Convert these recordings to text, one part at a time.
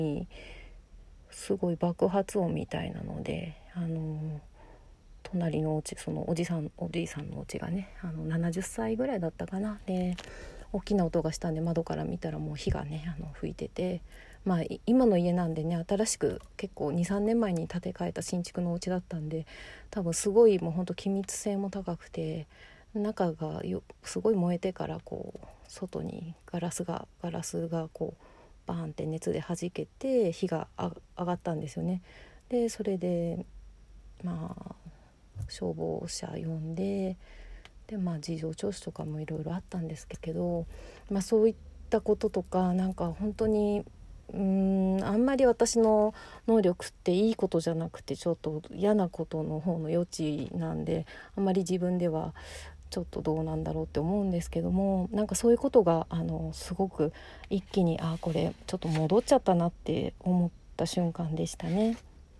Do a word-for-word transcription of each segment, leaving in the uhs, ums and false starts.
すごい爆発音みたいなので、あの隣のお家、そのおじさんおじいさんのお家がね、あのななじゅっさいぐらいだったかな、で大きな音がしたんで窓から見たらもう火がねあの吹いてて、まあ今の家なんでね、新しく結構 にさんねんまえに建て替えた新築のお家だったんで、多分すごいもうほんと気密性も高くて、中がよすごい燃えてからこう外にガラスがガラスがこうバーンって熱で弾けて火があ上がったんですよね。でそれでまあ消防車呼んで、でまあ事情聴取とかもいろいろあったんですけど、まあそういったこととか、なんか本当にうーんあんまり私の能力っていいことじゃなくて、ちょっと嫌なことの方の余地なんで、あんまり自分ではちょっとどうなんだろうって思うんですけども、なんかそういうことがあのすごく一気にあこれちょっと戻っちゃったなって思った瞬間でしたね。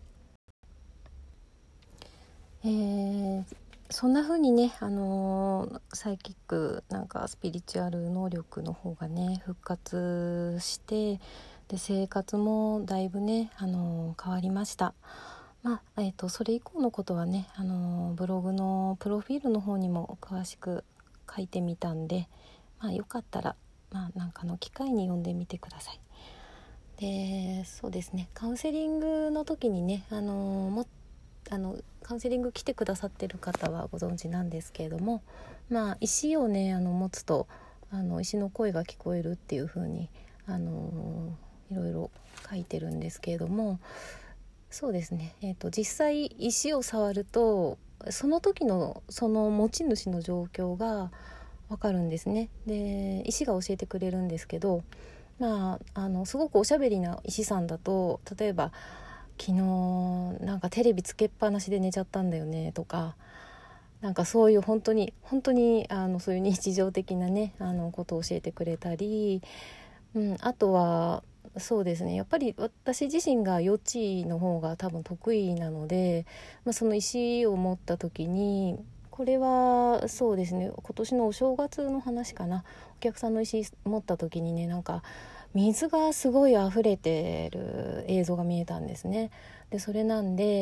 えーそんな風にね、あのーサイキックなんかスピリチュアル能力の方がね復活して、で生活もだいぶね、あのー変わりました。まあえー、とそれ以降のことはね、あのーブログのプロフィールの方にも詳しく書いてみたんで、まあ、よかったら、まあ、なんかの機会に読んでみてください。でそうですね、カウンセリングの時にね、あのーもあのカウンセリング来てくださってる方はご存知なんですけれども、まあ石をねあの持つとあの石の声が聞こえるっていう風にあのいろいろ書いてるんですけれども、そうですね、えーと、実際石を触るとその時のその持ち主の状況がわかるんですね。で石が教えてくれるんですけど、まああのすごくおしゃべりな石さんだと、例えば昨日なんかテレビつけっぱなしで寝ちゃったんだよねとか、なんかそういう本当に本当にあのそういう日常的なねあのことを教えてくれたり、うん、あとはそうですね、やっぱり私自身が予知の方が多分得意なので、まあ、その石を持った時に、これはそうですね、今年のお正月の話かな、お客さんの石持った時にね、なんか水がすごい溢れてる映像が見えたんですね。でそれなんで